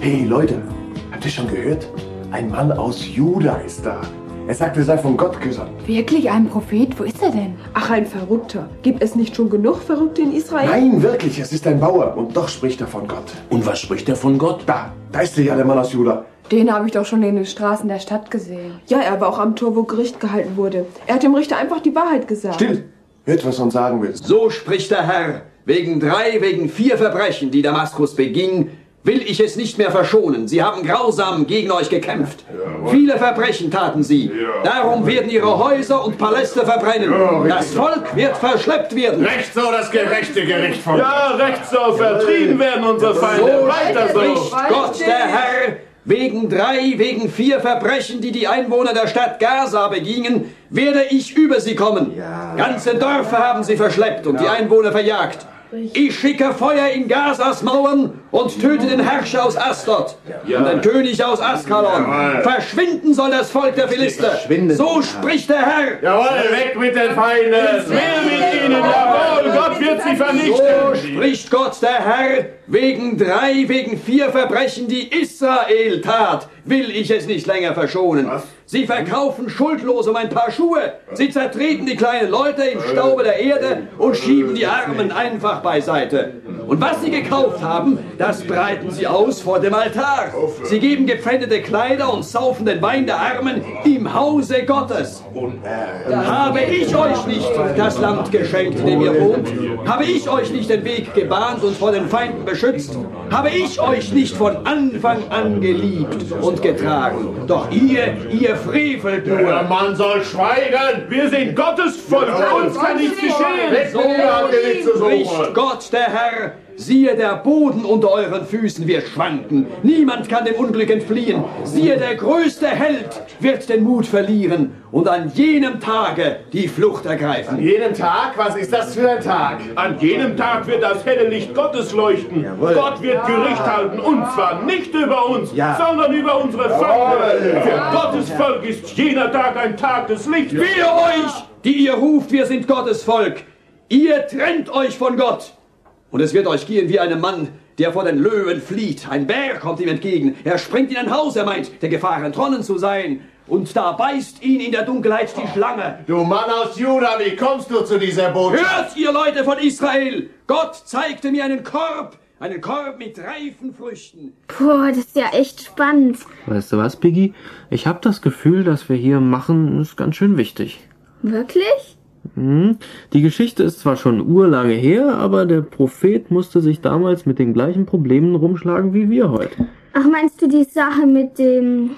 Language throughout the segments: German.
Hey Leute, habt ihr schon gehört? Ein Mann aus Juda ist da. Er sagt, er sei von Gott gesandt. Wirklich ein Prophet? Wo ist er denn? Ach, ein Verrückter. Gibt es nicht schon genug Verrückte in Israel? Nein, wirklich, es ist ein Bauer. Und doch spricht er von Gott. Und was spricht er von Gott? Da ist er ja, der Mann aus Juda. Den habe ich doch schon in den Straßen der Stadt gesehen. Ja, er war auch am Tor, wo Gericht gehalten wurde. Er hat dem Richter einfach die Wahrheit gesagt. Still! Hört, was er uns sagen will. So spricht der Herr. Wegen 4 Verbrechen, die Damaskus beging, will ich es nicht mehr verschonen. Sie haben grausam gegen euch gekämpft. Viele Verbrechen taten sie. Darum werden ihre Häuser und Paläste verbrennen. Das Volk wird verschleppt werden. Recht so das gerechte Gericht von Ja, recht so, vertrieben werden unsere Feinde. So Weiter so. spricht Gott der Herr. Wegen 4 Verbrechen, die die Einwohner der Stadt Gaza begingen, werde ich über sie kommen. Ganze Dörfer haben sie verschleppt und die Einwohner verjagt. Ich schicke Feuer in Gazas Mauern und töte den Herrscher aus Asdod und den König aus Askalon. Verschwinden soll das Volk der Philister. So spricht der Herr. Jawohl, weg mit den Feinden. Mehr mit ihnen, jawohl, Gott wird sie So vernichten. spricht Gott der Herr. Wegen 4 Verbrechen, die Israel tat, will ich es nicht länger verschonen. Sie verkaufen schuldlos um ein paar Schuhe. Sie zertreten die kleinen Leute im Staube der Erde und schieben die Armen einfach beiseite. Und was sie gekauft haben, das breiten sie aus vor dem Altar. Sie geben gepfändete Kleider und saufen den Wein der Armen im Hause Gottes. Habe ich euch nicht das Land geschenkt, in dem ihr wohnt? Habe ich euch nicht den Weg gebahnt und vor den Feinden beschützt? Habe ich euch nicht von Anfang an geliebt und getragen? Doch ihr frevelt nur. Der Mann soll schweigen. Wir sind Gottes Volk. Uns kann nichts geschehen. So spricht Gott der Herr. Siehe, der Boden unter euren Füßen wird schwanken. Niemand kann dem Unglück entfliehen. Siehe, der größte Held wird den Mut verlieren und an jenem Tage die Flucht ergreifen. Jeden Tag? Was ist das für ein Tag? An jenem Tag wird das helle Licht Gottes leuchten. Gott wird Gericht halten. Und zwar nicht über uns, sondern über unsere Feinde. Für Gottes Volk ist jener Tag ein Tag des Lichts. Wehe euch, die ihr ruft, wir sind Gottes Volk. Ihr trennt euch von Gott. Und es wird euch gehen wie einem Mann, der vor den Löwen flieht. Ein Bär kommt ihm entgegen. Er springt in ein Haus, er meint, der Gefahr entronnen zu sein. Und da beißt ihn in der Dunkelheit die Schlange. Du Mann aus Juda, wie kommst du zu dieser Botschaft? Hört, ihr Leute von Israel! Gott zeigte mir einen Korb mit reifen Früchten. Boah, das ist ja echt spannend. Weißt du was, Piggy? Ich habe das Gefühl, dass wir hier machen, ist ganz schön wichtig. Wirklich? Die Geschichte ist zwar schon urlange her, aber der Prophet musste sich damals mit den gleichen Problemen rumschlagen wie wir heute. Ach, meinst du die Sache mit dem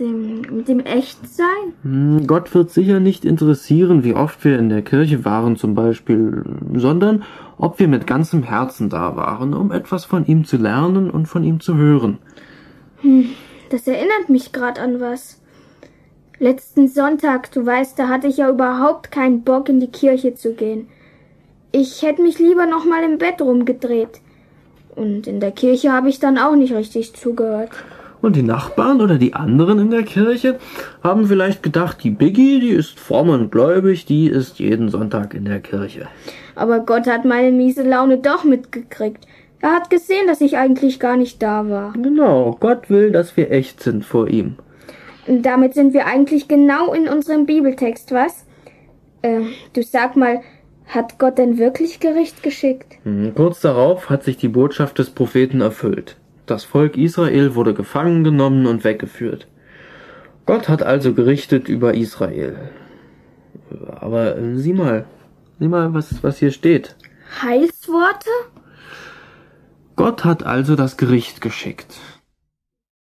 Echtsein? Gott wird sicher nicht interessieren, wie oft wir in der Kirche waren zum Beispiel, sondern ob wir mit ganzem Herzen da waren, um etwas von ihm zu lernen und von ihm zu hören. Das erinnert mich gerade an was. Letzten Sonntag, du weißt, da hatte ich ja überhaupt keinen Bock, in die Kirche zu gehen. Ich hätte mich lieber noch mal im Bett rumgedreht. Und in der Kirche habe ich dann auch nicht richtig zugehört. Und die Nachbarn oder die anderen in der Kirche haben vielleicht gedacht, die Biggie, die ist fromm und gläubig, die ist jeden Sonntag in der Kirche. Aber Gott hat meine miese Laune doch mitgekriegt. Er hat gesehen, dass ich eigentlich gar nicht da war. Genau, Gott will, dass wir echt sind vor ihm. Und damit sind wir eigentlich genau in unserem Bibeltext, was? Du sag mal, hat Gott denn wirklich Gericht geschickt? Kurz darauf hat sich die Botschaft des Propheten erfüllt. Das Volk Israel wurde gefangen genommen und weggeführt. Gott hat also gerichtet über Israel. Aber sieh mal, was hier steht. Heilsworte? Gott hat also das Gericht geschickt.